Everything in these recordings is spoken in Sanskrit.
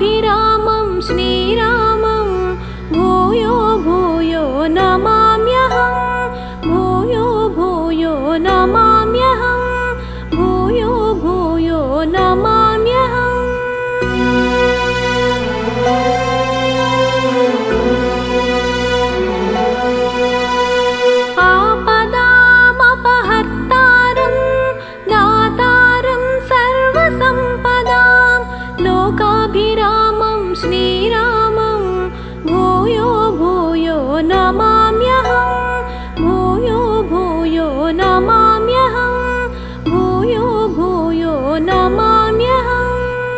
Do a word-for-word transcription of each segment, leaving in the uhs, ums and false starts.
लोकाभिरामं श्रीरामं भूयो भूयो नमाम्यहं भूयो भूयो नमाम्यहं भूयो भूयो नमाम्यहम् आपदामपहर्तारं दातारं सर्वसम्पदां लोकाभिरामं श्रीरामं भूयो भूयो नमाम्यहं भूयो भूयो नमाम्यहं भूयो भूयो नमाम्यहम्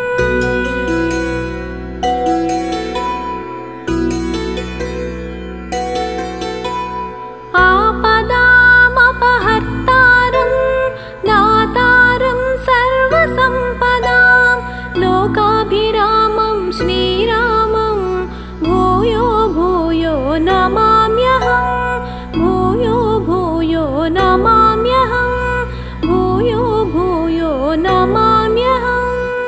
आपदामपहर्तारं दातारं सर्वसम्पदां लोकाभिरामं श्रीरामं भूयो भूयो नमाम्यहं भूयो भूयो नमाम्यहं भूयो भूयो नमाम्यहम्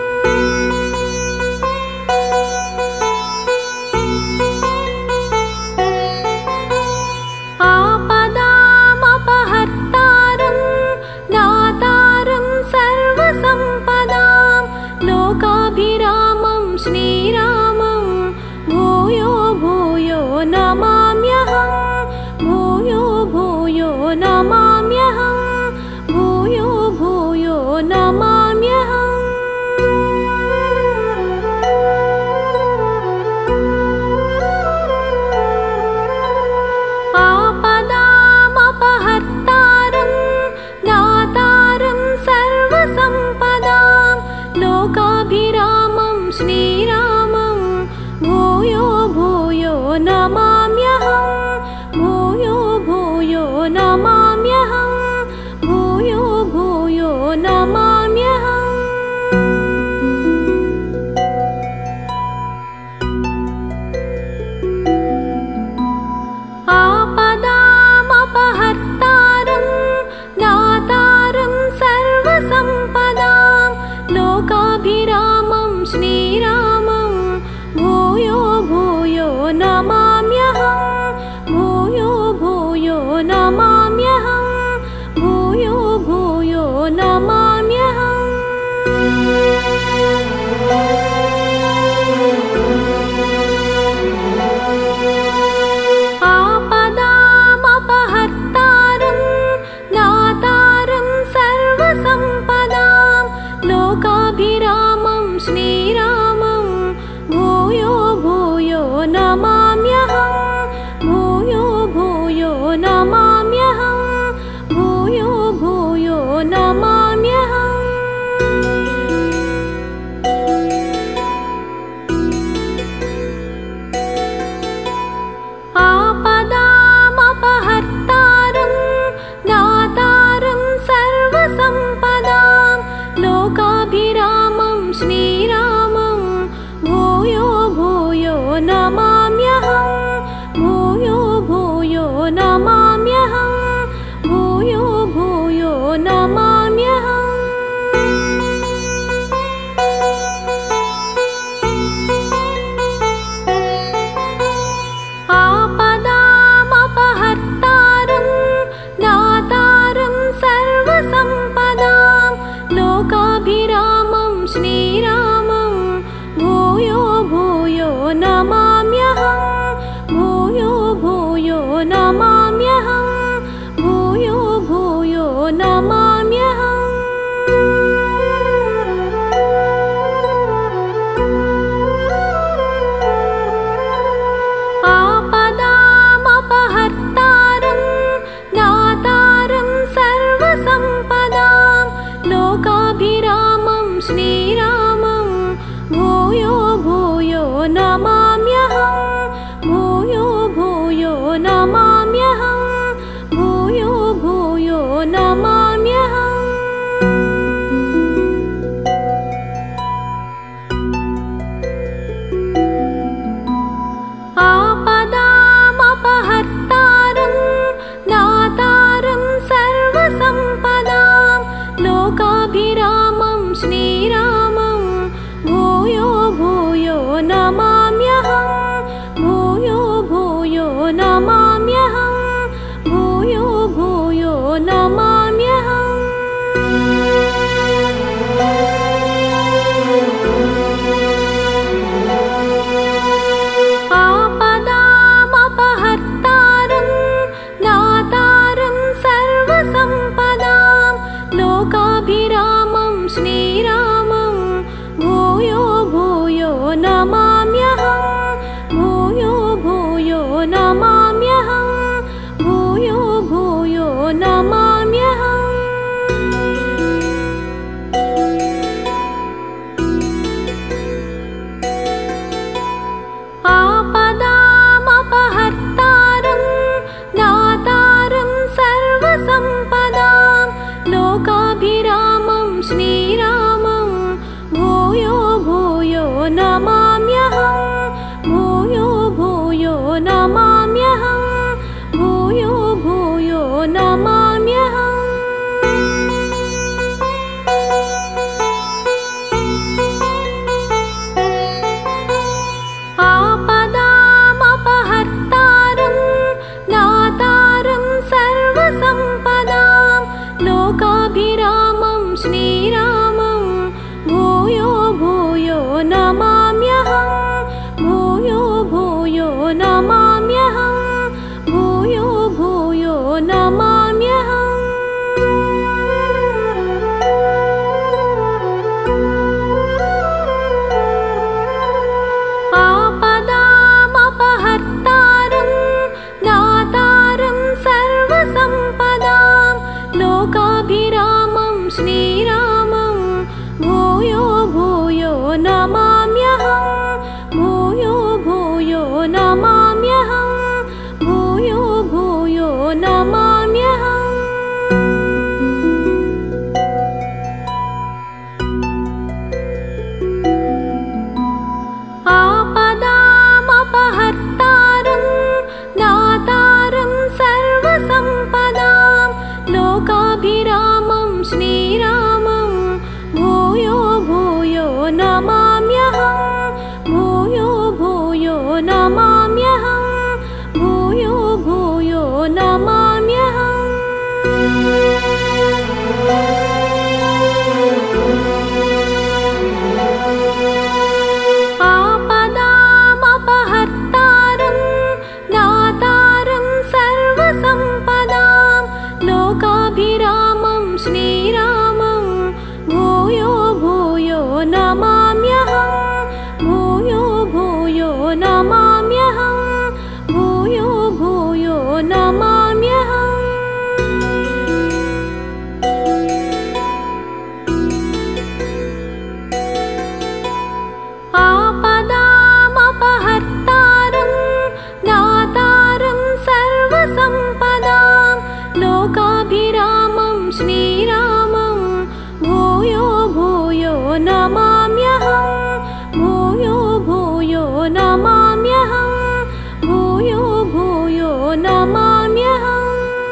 आपदामपहर्तारं दातारं सर्वसम्पदां लोकाभिरामं श्रीरामं भूयो भूयो नमाम्यहं भूयो भूयो नमाम्यहं भूयो भूयो नमाम्यहम् आपदामपहर्तारं दातारं सर्वसम्पदां लोकाभिरामं श्रीरामं भूयो भूयो नमाम्यहं भूयो भूयो नमाम्यहं भूयो भूयो नमाम्यहम् आपदामपहर्तारं दातारं सर्वसम्पदां लोकाभिरामं श्रीरामं भूयो भूयो नमाम्यहं भूयो भूयो नमाम्यहं भूयो भूयो नमाम्यहम् आपदामपहर्तारं दातारं सर्वसम्पदां लोकाभिरामं श्रीरामं भूयो भूयो नमाम्यहं भूयो भूयो नमाम्यहं भूयो भूयो नमाम्यहम् आपदामपहर्तारं दातारं सर्वसम्पदां लोकाभिरामं श्रीरामं भूयो भूयो नमाम्यहं भूयो भूयो नमाम्यहं भूयो भूयो नमाम्यहम् आपदामपहर्तारं दातारं सर्वसम्पदां लोकाभिरामं श्रीरामं भूयो भूयो नमाम्यहं भूयो भूयो नमाम्यहं भूयो भूयो नमाम्यहम् आपदामपहर्तारं दातारं सर्वसम्पदां लोकाभिरामं श्रीरामं भूयो भूयो नमाम्यहं भूयो भूयो नमाम्यहं भूयो भूयो नमाम्यहम् आपदामपहर्तारं दातारं सर्वसम्पदां लोकाभिरामं श्रीरामं भूयो भूयो नमाम्यहं भूयो भूयो नमाम्यहं भूयो भूयो नमाम्यहम् आपदामपहर्तारं दातारं सर्वसम्पदां लोकाभिरामं श्रीरामं भूयो भूयो नमाम्यहं भूयो भूयो नमाम्यहं भूयो भूयो नमाम्यहम् आपदामपहर्तारं दातारं सर्वसम्पदां लोकाभिरामं श्रीरामं भूयो भूयो नमाम्यहं भूयो भूयो नमाम्यहं भूयो भूयो नमाम्यहम् आपदामपहर्तारं दातारं सर्वसम्पदां लोकाभिरामं श्रीरामं भूयो भूयो नमाम्यहं भूयो भूयो नमाम्यहं भूयो भूयो नमाम्यहम् आपदामपहर्तारं दातारं सर्वसम्पदां लोकाभिरामं श्रीरामं भूयो भूयो नमाम्यहं भूयो भूयो नमाम्यहं भूयो भूयो नमाम्यहम् आपदामपहर्तारं दातारं सर्वसम्पदां लोकाभिरामं श्रीरामं भूयो भूयो नमाम्यहं भूयो भूयो नमाम्यहं भूयो भूयो नमाम्यहम् आपदामपहर्तारं दातारं सर्वसम्पदां लोकाभिरामं श्रीरामं भूयो भूयो नमाम्यहं भूयो भूयो नमाम्यहं भूयो भूयो नमाम्यहम् आपदामपहर्तारं दातारं सर्वसम्पदां लोकाभिरामं श्रीरामं भूयो भूयो नमाम्यहं भूयो भूयो नमाम्यहं भूयो भूयो नमाम्यहम्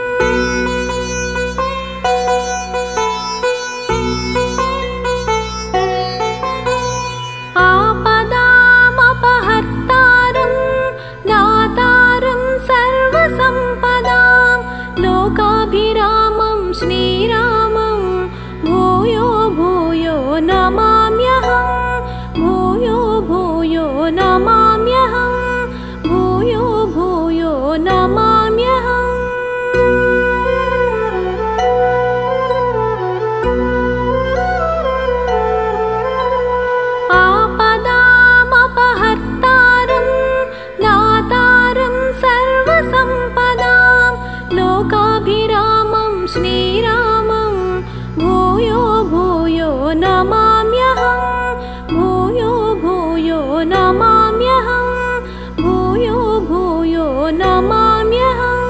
आपदामपहर्तारं दातारं सर्वसम्पदां लोकाभिरामं श्रीरामं भूयो भूयो नमाम्यहं भूयो भूयो नमाम्यहं भूयो भूयो नमाम्यहम् आपदामपहर्तारं दातारं सर्वसम्पदां लोकाभिरामं श्रीरामं भूयो भूयो नमाम्यहं भूयो भूयो नमाम्यहं भूयो भूयो नमाम्यहम्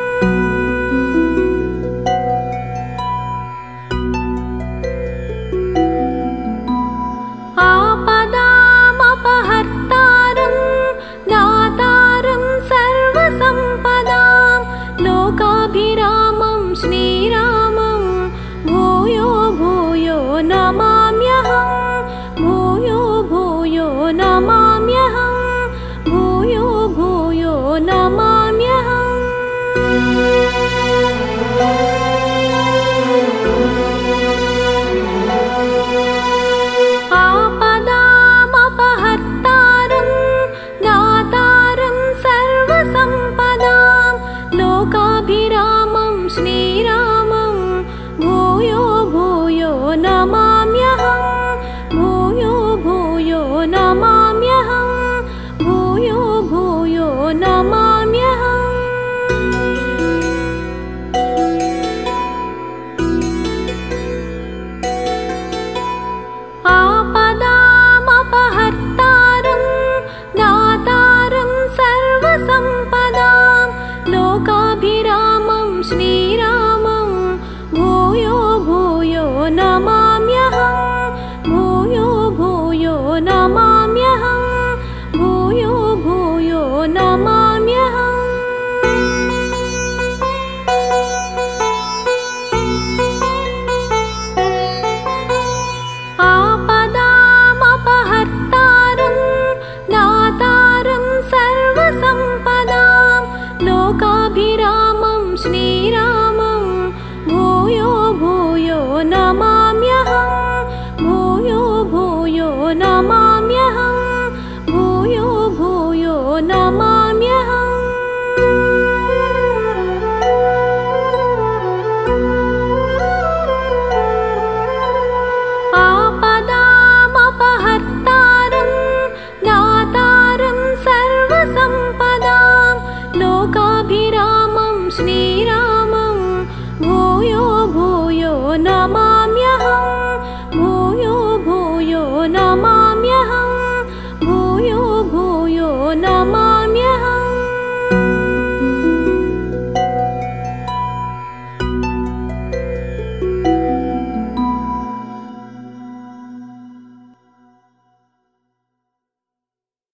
आपदामपहर्तारं दातारं सर्वसम्पदां लोकाभिरामं श्रीरामं भूयो भूयो नमाम्यहं भूयो भूयो नमाम्यहम् आपदामपहर्तारं दातारं सर्वसम्पदां लोकाभिरामं श्रीरामं भूयो भूयो नमाम्यहं भूयो भूयो नमाम्यहं भूयो भूयो नमाम्यहम् आपदामपहर्तारं दातारं सर्वसम्पदां लोकाभिरामं श्रीरामं भूयो भूयो नमाम्यहं भूयो भूयो नमाम्यहं भूयो भूयो नमाम्यहम् आपदामपहर्तारं दातारं सर्वसम्पदां लोकाभिरामं श्रीरामं भूयो भूयो नमाम्यहं भूयो भूयो नमाम्यहं भूयो भूयो नमाम्यहम् आपदामपहर्तारं दातारं सर्वसम्पदां लोकाभिरामं श्रीरामं भूयो भूयो नमाम्यहं भूयो भूयो नमाम्यहं भूयो भूयो नमाम्यहम्